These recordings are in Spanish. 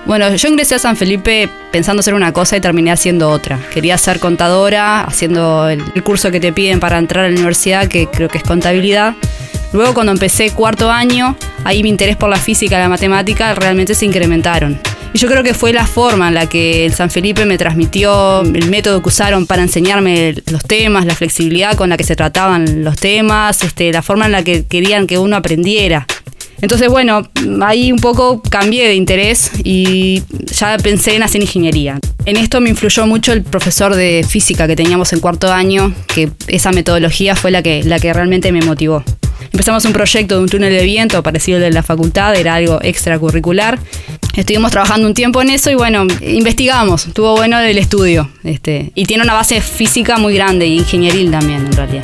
Bueno, yo ingresé a San Felipe pensando ser una cosa y terminé haciendo otra. Quería ser contadora, haciendo el curso que te piden para entrar a la universidad, que creo que es contabilidad. Luego, cuando empecé cuarto año, ahí mi interés por la física y la matemática realmente se incrementaron. Y yo creo que fue la forma en la que el San Felipe me transmitió, el método que usaron para enseñarme los temas, la flexibilidad con la que se trataban los temas, la forma en la que querían que uno aprendiera. Entonces, bueno, ahí un poco cambié de interés y ya pensé en hacer ingeniería. En esto me influyó mucho el profesor de física que teníamos en cuarto año, que esa metodología fue la que realmente me motivó. Empezamos un proyecto de un túnel de viento parecido al de la facultad, era algo extracurricular. Estuvimos trabajando un tiempo en eso y bueno, investigamos, estuvo bueno el estudio. Y tiene una base física muy grande y ingenieril también en realidad.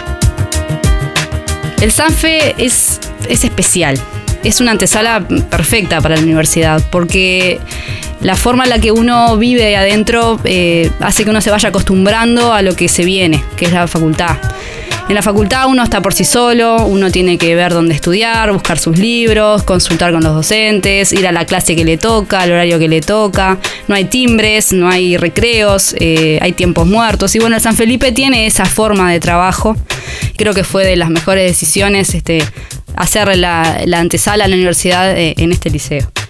El Sanfe es especial, es una antesala perfecta para la universidad porque la forma en la que uno vive ahí adentro hace que uno se vaya acostumbrando a lo que se viene, que es la facultad. En la facultad uno está por sí solo, uno tiene que ver dónde estudiar, buscar sus libros, consultar con los docentes, ir a la clase que le toca, al horario que le toca. No hay timbres, no hay recreos, hay tiempos muertos. Y bueno, el San Felipe tiene esa forma de trabajo. Creo que fue de las mejores decisiones hacer la antesala a la universidad en este liceo.